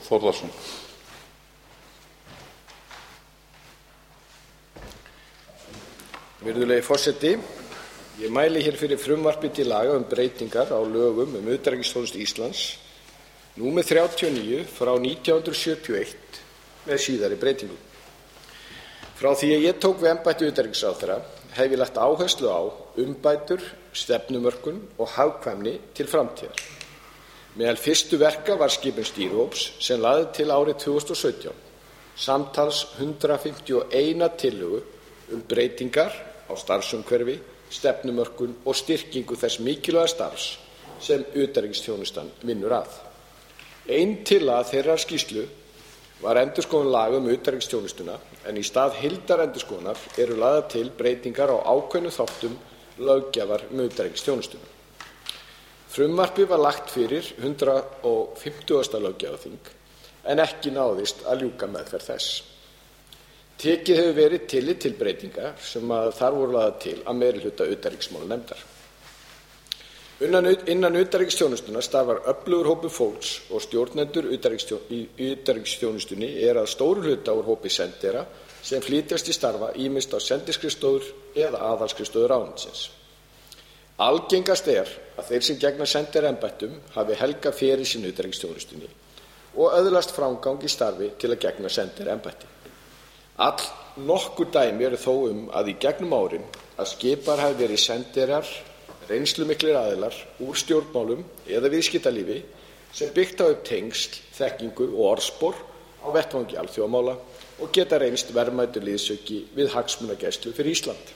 Þórðarson. Virðulegi forseti. Ég mæli hér fyrir frumvarpi til laga breytingar á lögum utanríkisþjónustu Íslands, númer 39/1971 með síðari breytingum. Frá því að ég tók við embætti utanríkisráðherra hef ég lagt áherslu á umbætur, stefnumörkun og hagkvæmni til framtíðar. Meðal fyrstu verka var skipun stýrihóps sem lagði til árið 2017 samtals 151 tillögu breytingar á starfsumhverfi, stefnumörkun og styrkingu þess mikilvæga starfs sem utanríkisþjónustan vinnur að. Ein tillaga þeirrar skýrslu var endurskoðun laga utanríkisþjónustuna en í stað heildarendurskoðunar eru lagðar til breytingar á ákveðnum þáttum löggjafar utanríkisþjónustuna. Frumvarpið var lagt fyrir 150. löggjafarþing en ekki náðist að ljúka meðferð þess. Tekið hefur verið tillit til breytinga sem þar voru lagðar til að meirihluta utanríkismálanefndar. Innan utanríkisþjónustunnar starfar öflugur hópur fólks og stjórnendur í utanríkisþjónustunni að stórum hluta úr hópi sendera sem flytjast í starfa ýmist á sendiskrifstofur eða aðalskrifstofur ráðuneytisins. Algengast að þeir sem gegna senderaembættum hafi helgað feril sinn utanríkisþjónustunni og öðlast framgang í starfi til að gegna senderaembætti. Nokkur dæmi eru þó að í gegnum árin að skipaðir hafi verið sendirar, reynslumiklir aðilar úr stjórnmálum eða viðskiptalífi sem byggt hafa upp tengsl, þekkingu og orðspor á vettvangi alþjóðamála og geta reynst verðmætur liðsauki við hagsmunagæslu fyrir Ísland.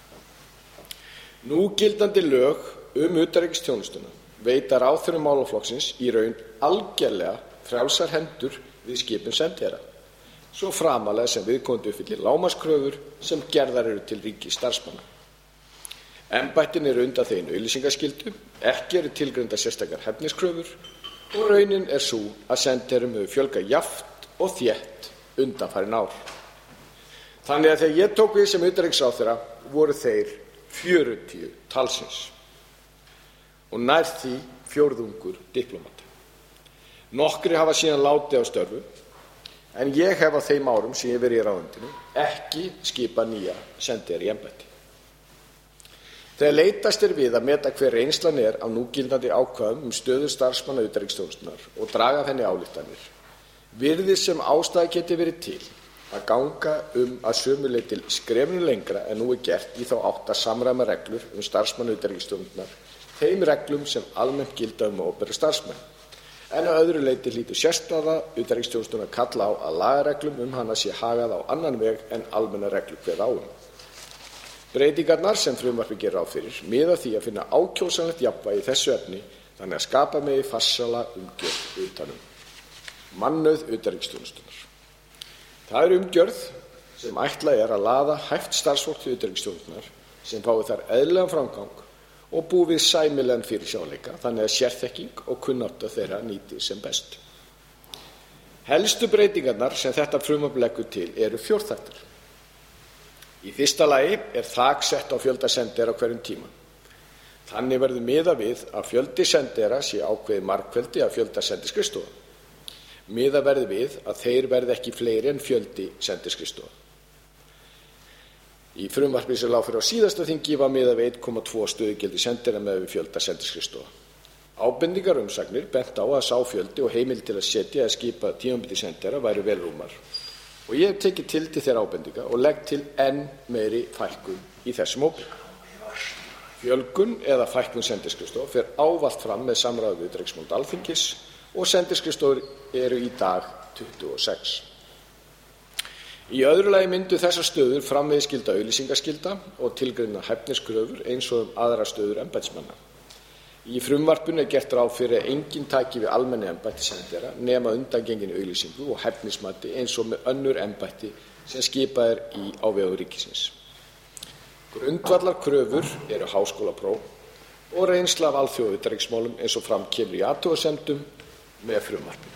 Núgildandi lög utanríkisþjónustuna veita ráðherrum málaflokksins í raun algerlega frjálsar hendur við skipun sendera, svo framarlega sem viðkomandi uppfyllir lágmarkskröfur sem gerðar eru til ríkisstarfsmanna. Embættin eru undanþegin auglýsingaskyldu, ekki eru tilgreindar sérstakar hæfniskröfur og raunin sú að sendiherrum hefur fjölgað jafnt og þétt undanfarin ár. Þannig að þegar ég tók við sem utanríkisráðherra voru þeir 40 talsins og nær því fjórðungur diplómata. Nokkrir hafa síðan látið á störfum en ég hef á þeim árum sem ég hef verið í ráðuneytinu ekki skipað nýja sendiherra í embætti. Þegar leitast við að meta hver reynslan af núgildandi ákvæðum stöðu starfsmanna utanríkisþjónustunnar og draga af henni ályktanir, virðist sem ástæða geti verið til að ganga að sömu leyti skrefinu lengra en nú gert í þá átt að samræma reglur starfsmanna utanríkisþjónustunnar þeim reglum sem almennt gilda opinbera starfsmenn. En að öðru leyti hlýtur sérstaða utanríkisþjónustunnar kalla á að lagareglum hana sé hagað á annan veg en almennar reglur kveða á Breytingarnar sem frumvarpið gerir ráð fyrir miða að því að finna ákjósanlegt jafnvægi í þessu efni þannig að skapa megi farsæla umgjörð utan mannauð utanríkisþjónustunnar. Það umgjörð sem ætlað að laða hæft starfsfólk til utanríkisþjónustunnar sem fái þar eðlilegan framgang og búi við sæmilegan fyrirsjáanleika þannig að sérþekking og kunnátta þeirra nýti sem best. Helstu breytingarnar sem þetta frumvarp leggur til eru fjórþættar. Í fyrsta lagi þak sett á fjölda sendera á hverjum tíma. Þannig verður miðað við að fjöldi sendera sé ákveðið margfeldi af fjölda sendiskrifstofa. Miðað verður við að þeir verði ekki fleiri en fjöldi sendiskrifstofa. Í frumvarpi sem lá fyrir á síðasta þingi var miðað við 1,2 stöðugildi sendera með við fjölda sendiskrifstofa. Ábendingar umsagnir bent á að sá fjöldi og heimild til að setja eða skipa tímabundið sendera væru vel rúmar. Og ég hef tekið til þeirra ábendinga og legg til enn meiri fækkun í þessum hópi. Fjölgun eða fækkun sendiskrifstofa fer ávallt fram með samráði við utanríkismálanefnd Alþingis og sendiskrifstofur eru í dag 26. Í öðru lagi myndu þessar stöður framvegis gilda auglýsingaskylda og tilgreina hæfniskröfur eins og aðrar stöður embættismanna. Í frumvarpinu gert ráð fyrir að enginn taki við almenni embætti sendera nema undangenginni auglýsingu og hæfnismati eins og með önnur embætti sem skipað á vegum ríkisins. Grundvallar kröfur eru háskólapróf og reynsla af alþjóðautanríkismálum eins og fram kemur í athugasemdum með frumvarpinu.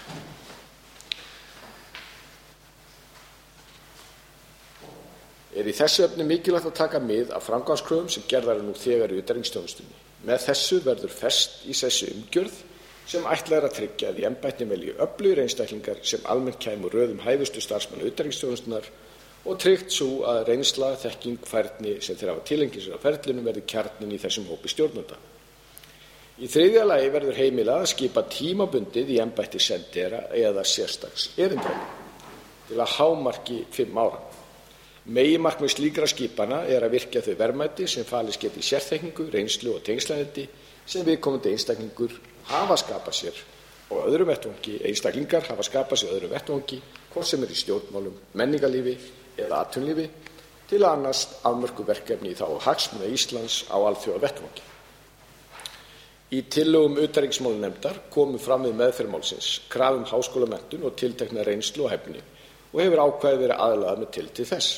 Í þessu efni mikilvægt að taka mið af framgangskröfum sem gerðar nú þegar í utanríkisþjónustunni. Með þessu verður fest í þessu umgjörð sem ætlað að tryggja að í embættin velji öflugir einstaklingar sem almennt kæmu úr röðum hæfustu starfsmanna utanríkisþjónustunnar og tryggt sú að reynsla, þekking, færni sem þeir hafa tileinkað sér á ferlinum verði kjarninn í þessum hópi stjórnenda. Í þriðja lagi verður heimilað að skipa tímabundið í embætti sendiherra eða sérstaks erindreka til að hámarki 5 ára. Meginmarkmið slíkra skipana er að virkja þau verðmæti sem falist geti í sérþekkingu, reynslu og tengslanetti sem viðkomandi einstaklingar hafa skapað sér á öðrum vettvangi, hvort sem í stjórnmálum, menningarlífi eða atvinnulífi, til að annast afmörkuð verkefni í þágu hagsmuna Íslands á alþjóðavettvangi. Í tillögum utanríkismálanefndar komu fram við meðferð málsins krafa háskólamenntun og tiltekna reynslu og hæfni og hefur ákvæðið verið aðlagað með tilliti til þess.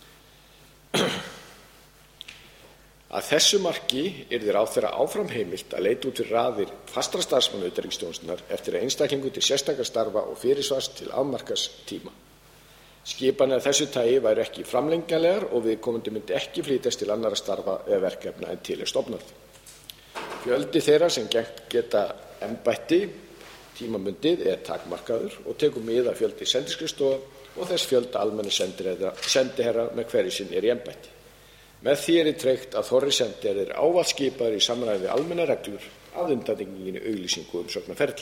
Að þessu marki yrði ráðherra áfram heimilt að leita út fyrir raðir fastra starfsmanna utanríkisþjónustunnar eftir að einstaklingur til sérstakra starfa og fyrirsvars til afmarkaðs tíma. Skipanir af þessu tagi væru ekki framlengjanlegar og viðkomandi myndi ekki flytjast til annarra starfa eða verkefna en til er stofnað. Fjöldi þeirra sem geta embætti tímabundið er takmarkaður og tekur mið af fjöldi sendiskrifstofa og þess fjölda almennu sendiherra með hverju sinni er í embætti. Með því er tryggt að þorri sendiherrar eru ávallt skipaðir í samræmi við almennar reglur að undantekningunni auglýsingu og umsóknarferli.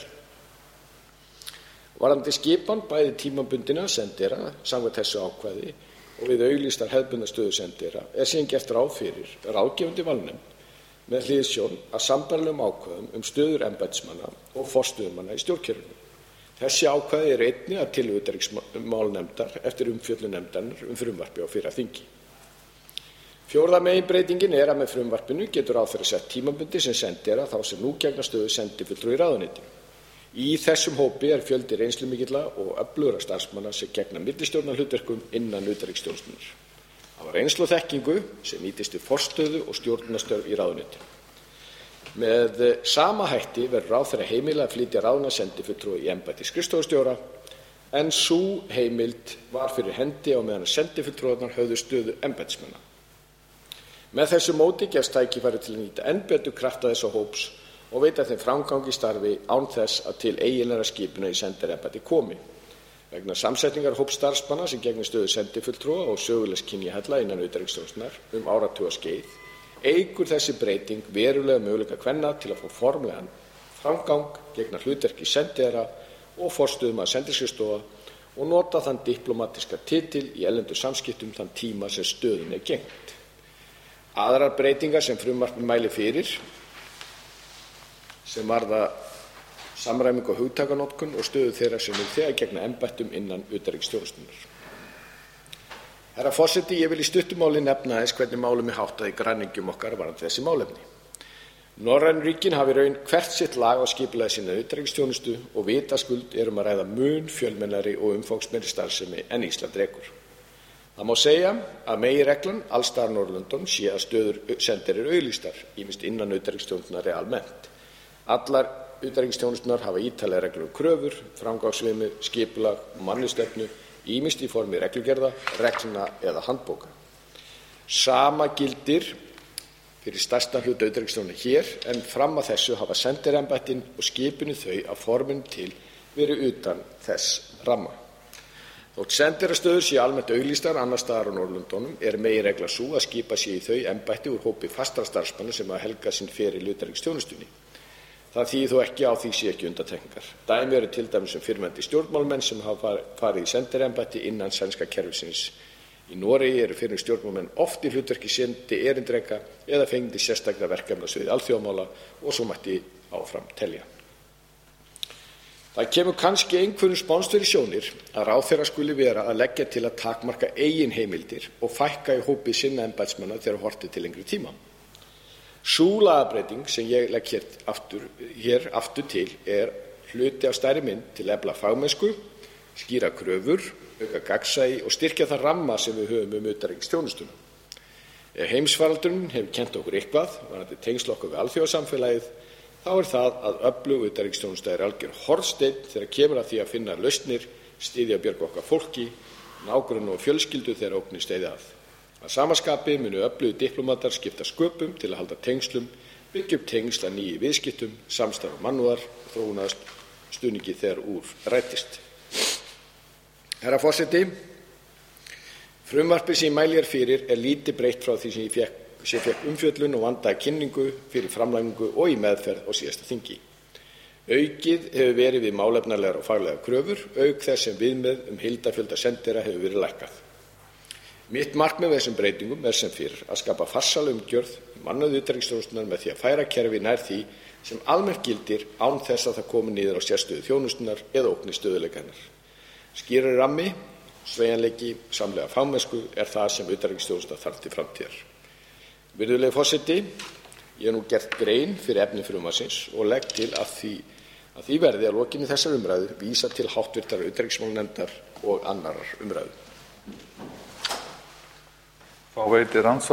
Varðandi skipan bæði tímabundinna sendiherra samkvæmt þessu ákvæði og við auglýstar hefðbundna stöðu sendiherra er síðan gert ráð fyrir ráðgefandi valnefnd með hliðsjón af sambærilegum ákvæðum stöður embættismanna og forstöðumanna í stjórnkerfinu. Þessi ákvæði eru einnig að tillögu utanríkismálanefndar eftir umfjöllun nefndarinnar frumvarpið á fyrra þingi. Fjórða meginbreytingin er að með frumvarpinu getur ráðherra sett tímabundið sem sendiherra þá sem nú gegna stöðu sendifulltrúa í ráðuneyti. Í þessum hópi er fjöldi reynslumikilla og öflugra starfsmanna sem gegna millistjórnarhlutverkum innan utanríkisþjónustunnar. Hafa reynslu og þekkingu sem nýtist við forstöðu og stjórnunarstörf í ráðuneyti. Með sama hætti verður ráðherra heimilað að flytja ráðna sendifulltrúa í embætti skrifstofustjóra en sú heimild var fyrir hendi á meðan sendifulltrúarnir höfðu stöðu embættismanna. Með þessu móti gefst tækifæri til að nýta enn betur krafta þessa hóps og veita þeim framgang í starfi án þess að til eiginlegrar skipunar í sendiherraembætti komi. Vegna samsetningar hóps starfsmanna sem gegnir stöðu sendifulltrúa og sögulegs kynjahalla innan utanríkisþjónustunnar áratugaskeið eykur þessi breyting verulega möguleika kvenna til að fá formlegan framgang gegna hlutverki sendiherra og forstöðumanna sendiskrifstofa og nota þann diplómatiska titil í erlendum samskiptum þann tíma sem stöðin er gegnd. Aðrar breytingar sem frumvarpið mælir fyrir sem varða samræmingu á hugtakanotkun og stöðu þeirra sem þegar gegna embættum innan utanríkisþjónustunnar. Herra forseti, ég vil í stuttu máli nefna aðeins hvernig málum er háttað í græningjum okkar varðandi þessi málefni. Norrænu ríkin hafa í raun hvert sitt lag á skipulagi sína utanríkisþjónustu og vitaskuld að ræða mun fjölmennari og umfangsmeiri starfsemi en Ísland rekur. Það má segja að meginreglan alls staðar á Norðurlöndunum sé að stöður sendiherra eru auglýstar, ýmist innan utanríkisþjónustunnar eða almennt. Allar utanríkisþjónustunnar hafa ítarlegar reglur kröfur, framgangsviðmið, skipulag og mannustefnu, ýmist í formi reglugerða, reglna eða handbóka. Sama gildir fyrir stærsta hluta utanríkisþjónustunnar hér en fram að þessu hafa sendiherraembættin og skipinu þau að forminu til verið utan þess ramma. Þótt sendiherrastöður séu almennt auglýstar annars staðar á Norðurlöndunum er meginregla sú að skipa sé í þau embætti úr hópi fastra starfsmanna sem hafa helgað sinn feril í utanríkisþjónustunni. Það þýðir þó ekki á því sé ekki undantekningar. Dæmi eru til dæmis fyrrnefndir stjórnmálamenn sem hafa farið í sendiherraembætti innan sænska kerfisins. Í Noregi eru fyrrum stjórnmálamenn oft í hlutverki sendi erindreka eða fengnir sérstakra verkefna á sviði alþjóðamála og svo mætti áfram telja. Það kemur kannski einhverjum spánskt fyrir sjónir að ráðherra skuli vera að leggja til að takmarka eigin heimildir og fækka í hópi sinna embættismanna þegar horft er til lengri tíma. Sú lagabreyting sem ég legg hér aftur til er hluti af stærri mynd til að efla fagmennsku, skýra kröfur, auka gagnsæi og styrkja þann ramma sem við höfum utanríkisþjónustuna. Ef heimsfaraldurinn hefur kennt okkur eitthvað varðandi tengsl okkar við alþjóðasamfélagið, þá er það að öflug utanríkisþjónusta er algjör hornsteinn þegar kemur að því að finna lausnir, styðja og bjarga okkar fólki, nágranna og fjölskyldu þegar ógnir steðja að. Að sama skapi munu öflugir diplómatar skipta sköpum til að halda tengslum, byggja upp tengsl að nýju viðskiptum, samstarf og mannúðar og þróunarstuðningi þegar úr rætist. Herra forseti, frumvarpið sem ég mæli hér fyrir lítið breytt frá því sem ég fékk umfjöllun og vandaða kynningu fyrir framlagningu og í meðferð á síðasta þingi. Aukið hefur verið við málefnalegar og faglegar kröfur, auk þess sem viðmið heildarfjölda sendiherra hefur verið lækkað. Mitt markmið með þessum breytingum sem fyrr að skapa farsæla umgjörð í mannauð utanríkisþjónustunnar með því að færa kerfið nær því sem almennt gildir án þess að það komi niður á sérstöðu þjónustunnar eða ógni stöðugleika hennar. Skýrari rammi, sveigjanleiki, samhliða fagmennsku það sem utanríkisþjónusta þarf til framtíðar. Virðulegi forseti, ég hef nú gert grein fyrir efni frumvarpsins og legg til að því verði að lokinni þessari umræðu vísað til hv. utanríkismálanefndar og annarrar umræðu.